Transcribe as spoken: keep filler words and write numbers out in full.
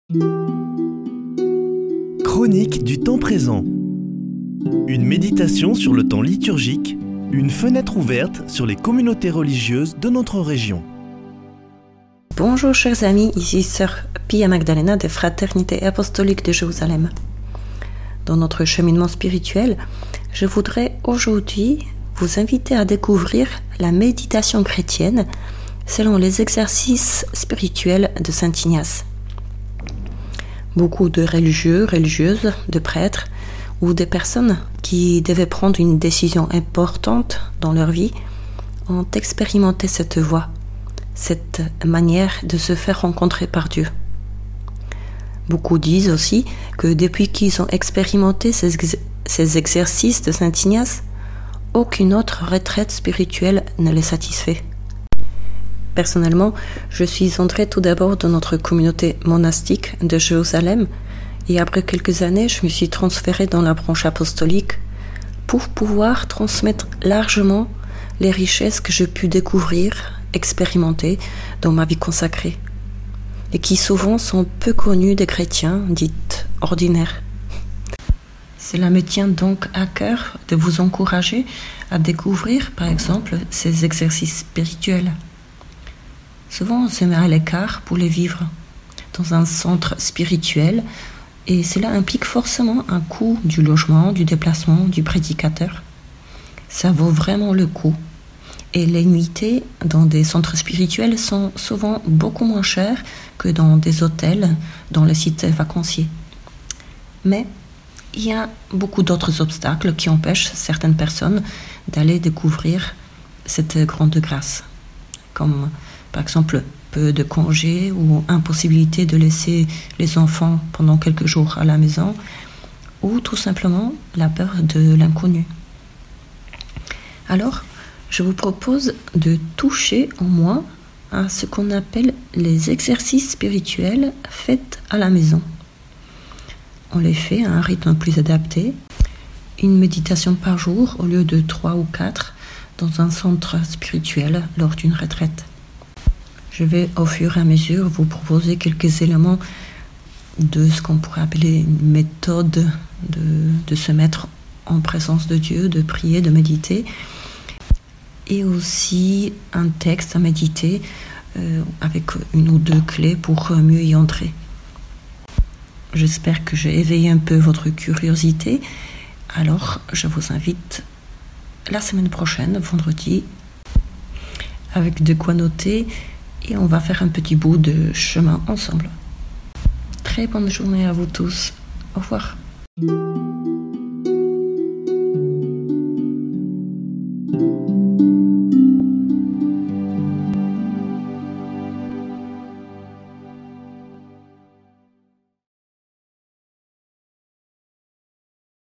Chronique du temps présent. Une méditation sur le temps liturgique, une fenêtre ouverte sur les communautés religieuses de notre région. Bonjour chers amis, ici Sœur Pia Magdalena des Fraternités Apostoliques de Jérusalem. Dans notre cheminement spirituel, je voudrais aujourd'hui vous inviter à découvrir la méditation chrétienne selon les exercices spirituels de Saint Ignace. Beaucoup de religieux, religieuses, de prêtres ou des personnes qui devaient prendre une décision importante dans leur vie ont expérimenté cette voie, cette manière de se faire rencontrer par Dieu. Beaucoup disent aussi que depuis qu'ils ont expérimenté ces, ex- ces exercices de Saint Ignace, aucune autre retraite spirituelle ne les satisfait. Personnellement, je suis entrée tout d'abord dans notre communauté monastique de Jérusalem et après quelques années, je me suis transférée dans la branche apostolique pour pouvoir transmettre largement les richesses que j'ai pu découvrir, expérimenter dans ma vie consacrée et qui souvent sont peu connues des chrétiens dits ordinaires. Cela me tient donc à cœur de vous encourager à découvrir, par exemple, ces exercices spirituels. Souvent, on se met à l'écart pour les vivre dans un centre spirituel et cela implique forcément un coût du logement, du déplacement, du prédicateur. Ça vaut vraiment le coup. Et les nuitées dans des centres spirituels sont souvent beaucoup moins chères que dans des hôtels, dans les sites vacanciers. Mais il y a beaucoup d'autres obstacles qui empêchent certaines personnes d'aller découvrir cette grande grâce, comme par exemple peu de congés ou impossibilité de laisser les enfants pendant quelques jours à la maison, ou tout simplement la peur de l'inconnu. Alors, je vous propose de toucher au moins à ce qu'on appelle les exercices spirituels faits à la maison. On les fait à un rythme plus adapté, une méditation par jour au lieu de trois ou quatre dans un centre spirituel lors d'une retraite. Je vais au fur et à mesure vous proposer quelques éléments de ce qu'on pourrait appeler une méthode de, de se mettre en présence de Dieu, de prier, de méditer, et aussi un texte à méditer euh, avec une ou deux clés pour mieux y entrer. J'espère que j'ai éveillé un peu votre curiosité. Alors, je vous invite la semaine prochaine, vendredi, avec de quoi noter et on va faire un petit bout de chemin ensemble. Très bonne journée à vous tous. Au revoir.